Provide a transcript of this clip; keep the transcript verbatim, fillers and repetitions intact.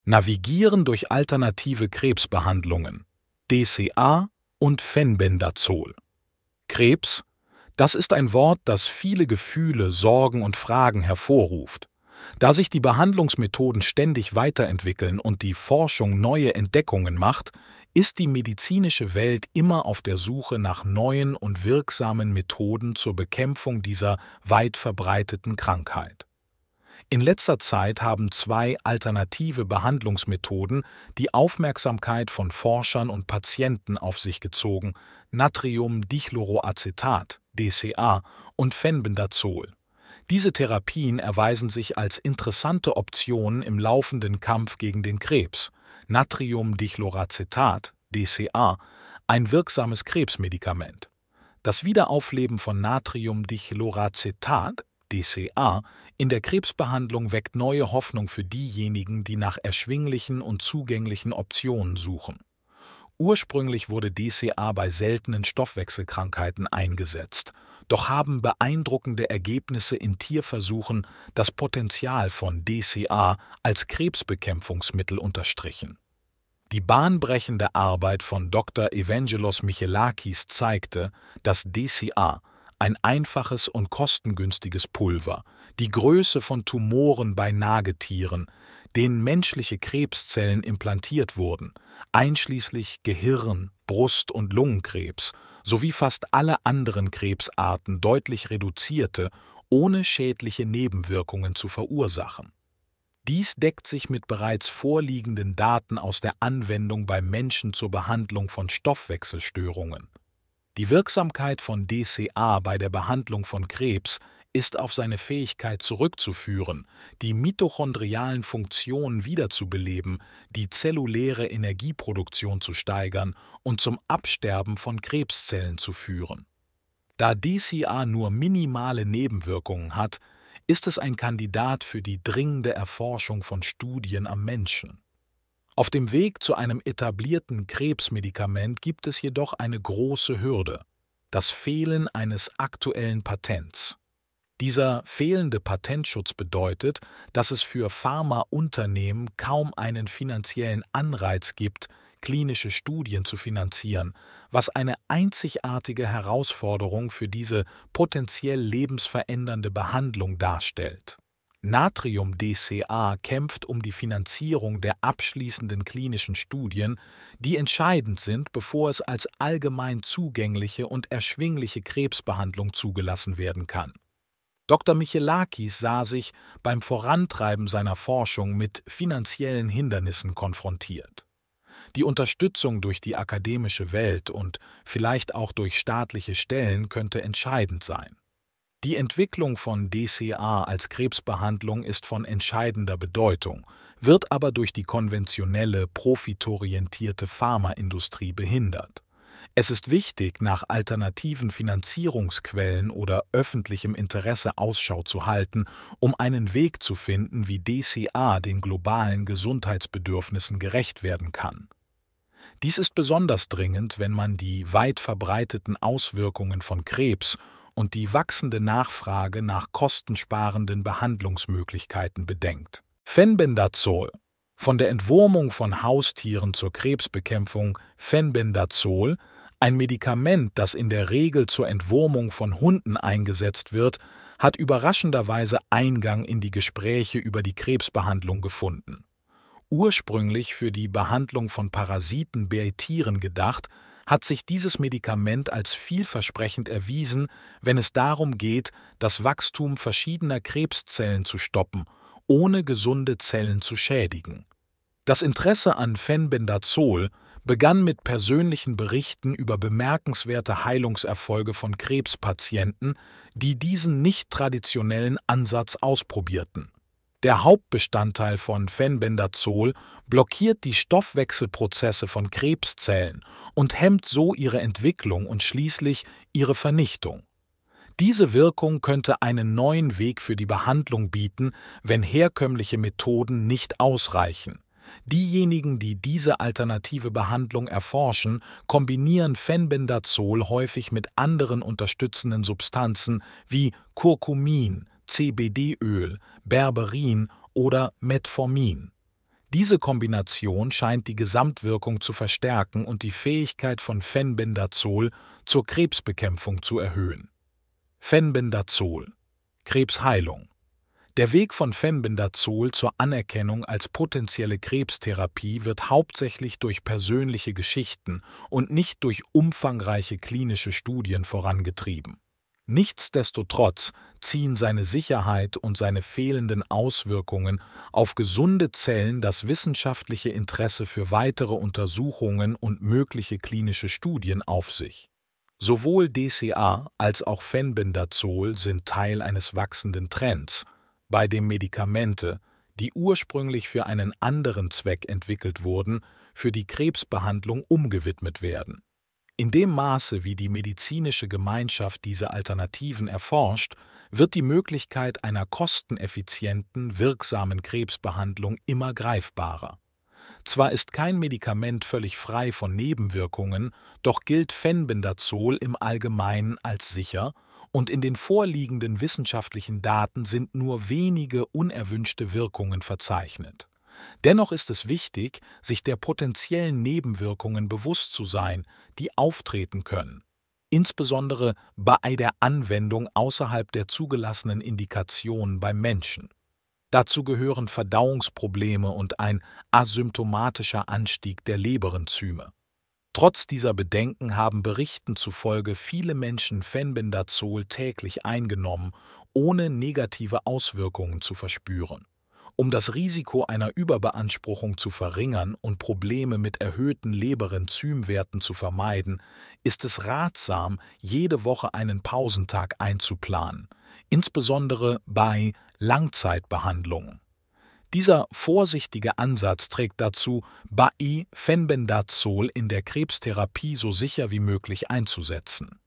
Navigieren durch alternative Krebsbehandlungen, D C A und Fenbendazol. Krebs, das ist ein Wort, das viele Gefühle, Sorgen und Fragen hervorruft. Da sich die Behandlungsmethoden ständig weiterentwickeln und die Forschung neue Entdeckungen macht, ist die medizinische Welt immer auf der Suche nach neuen und wirksamen Methoden zur Bekämpfung dieser weit verbreiteten Krankheit. In letzter Zeit haben zwei alternative Behandlungsmethoden die Aufmerksamkeit von Forschern und Patienten auf sich gezogen: Natriumdichloroacetat, D C A, und Fenbendazol. Diese Therapien erweisen sich als interessante Optionen im laufenden Kampf gegen den Krebs. Natriumdichloroacetat, D C A, ein wirksames Krebsmedikament. Das Wiederaufleben von Natriumdichloroacetat, D C A, in der Krebsbehandlung weckt neue Hoffnung für diejenigen, die nach erschwinglichen und zugänglichen Optionen suchen. Ursprünglich wurde D C A bei seltenen Stoffwechselkrankheiten eingesetzt, doch haben beeindruckende Ergebnisse in Tierversuchen das Potenzial von D C A als Krebsbekämpfungsmittel unterstrichen. Die bahnbrechende Arbeit von Doktor Evangelos Michalakis zeigte, dass D C A, ein einfaches und kostengünstiges Pulver, die Größe von Tumoren bei Nagetieren, denen menschliche Krebszellen implantiert wurden, einschließlich Gehirn-, Brust- und Lungenkrebs, sowie fast alle anderen Krebsarten deutlich reduzierte, ohne schädliche Nebenwirkungen zu verursachen. Dies deckt sich mit bereits vorliegenden Daten aus der Anwendung bei Menschen zur Behandlung von Stoffwechselstörungen. Die Wirksamkeit von D C A bei der Behandlung von Krebs ist auf seine Fähigkeit zurückzuführen, die mitochondrialen Funktionen wiederzubeleben, die zelluläre Energieproduktion zu steigern und zum Absterben von Krebszellen zu führen. Da D C A nur minimale Nebenwirkungen hat, ist es ein Kandidat für die dringende Erforschung von Studien am Menschen. Auf dem Weg zu einem etablierten Krebsmedikament gibt es jedoch eine große Hürde: das Fehlen eines aktuellen Patents. Dieser fehlende Patentschutz bedeutet, dass es für Pharmaunternehmen kaum einen finanziellen Anreiz gibt, klinische Studien zu finanzieren, was eine einzigartige Herausforderung für diese potenziell lebensverändernde Behandlung darstellt. Natrium-D C A kämpft um die Finanzierung der abschließenden klinischen Studien, die entscheidend sind, bevor es als allgemein zugängliche und erschwingliche Krebsbehandlung zugelassen werden kann. Doktor Michalakis sah sich beim Vorantreiben seiner Forschung mit finanziellen Hindernissen konfrontiert. Die Unterstützung durch die akademische Welt und vielleicht auch durch staatliche Stellen könnte entscheidend sein. Die Entwicklung von D C A als Krebsbehandlung ist von entscheidender Bedeutung, wird aber durch die konventionelle, profitorientierte Pharmaindustrie behindert. Es ist wichtig, nach alternativen Finanzierungsquellen oder öffentlichem Interesse Ausschau zu halten, um einen Weg zu finden, wie D C A den globalen Gesundheitsbedürfnissen gerecht werden kann. Dies ist besonders dringend, wenn man die weit verbreiteten Auswirkungen von Krebs und die wachsende Nachfrage nach kostensparenden Behandlungsmöglichkeiten bedenkt. Fenbendazol. Von der Entwurmung von Haustieren zur Krebsbekämpfung Fenbendazol, ein Medikament, das in der Regel zur Entwurmung von Hunden eingesetzt wird, hat überraschenderweise Eingang in die Gespräche über die Krebsbehandlung gefunden. Ursprünglich für die Behandlung von Parasiten bei Tieren gedacht, hat sich dieses Medikament als vielversprechend erwiesen, wenn es darum geht, das Wachstum verschiedener Krebszellen zu stoppen, ohne gesunde Zellen zu schädigen. Das Interesse an Fenbendazol begann mit persönlichen Berichten über bemerkenswerte Heilungserfolge von Krebspatienten, die diesen nicht traditionellen Ansatz ausprobierten. Der Hauptbestandteil von Fenbendazol blockiert die Stoffwechselprozesse von Krebszellen und hemmt so ihre Entwicklung und schließlich ihre Vernichtung. Diese Wirkung könnte einen neuen Weg für die Behandlung bieten, wenn herkömmliche Methoden nicht ausreichen. Diejenigen, die diese alternative Behandlung erforschen, kombinieren Fenbendazol häufig mit anderen unterstützenden Substanzen wie Curcumin, C B D-Öl, Berberin oder Metformin. Diese Kombination scheint die Gesamtwirkung zu verstärken und die Fähigkeit von Fenbendazol zur Krebsbekämpfung zu erhöhen. Fenbendazol – Krebsheilung. Der Weg von Fenbendazol zur Anerkennung als potenzielle Krebstherapie wird hauptsächlich durch persönliche Geschichten und nicht durch umfangreiche klinische Studien vorangetrieben. Nichtsdestotrotz ziehen seine Sicherheit und seine fehlenden Auswirkungen auf gesunde Zellen das wissenschaftliche Interesse für weitere Untersuchungen und mögliche klinische Studien auf sich. Sowohl D C A als auch Fenbendazol sind Teil eines wachsenden Trends, bei dem Medikamente, die ursprünglich für einen anderen Zweck entwickelt wurden, für die Krebsbehandlung umgewidmet werden. In dem Maße, wie die medizinische Gemeinschaft diese Alternativen erforscht, wird die Möglichkeit einer kosteneffizienten, wirksamen Krebsbehandlung immer greifbarer. Zwar ist kein Medikament völlig frei von Nebenwirkungen, doch gilt Fenbendazol im Allgemeinen als sicher und in den vorliegenden wissenschaftlichen Daten sind nur wenige unerwünschte Wirkungen verzeichnet. Dennoch ist es wichtig, sich der potenziellen Nebenwirkungen bewusst zu sein, die auftreten können, insbesondere bei der Anwendung außerhalb der zugelassenen Indikationen beim Menschen. Dazu gehören Verdauungsprobleme und ein asymptomatischer Anstieg der Leberenzyme. Trotz dieser Bedenken haben Berichten zufolge viele Menschen Fenbendazol täglich eingenommen, ohne negative Auswirkungen zu verspüren. Um das Risiko einer Überbeanspruchung zu verringern und Probleme mit erhöhten Leberenzymwerten zu vermeiden, ist es ratsam, jede Woche einen Pausentag einzuplanen, insbesondere bei Langzeitbehandlungen. Dieser vorsichtige Ansatz trägt dazu bei, Fenbendazol in der Krebstherapie so sicher wie möglich einzusetzen.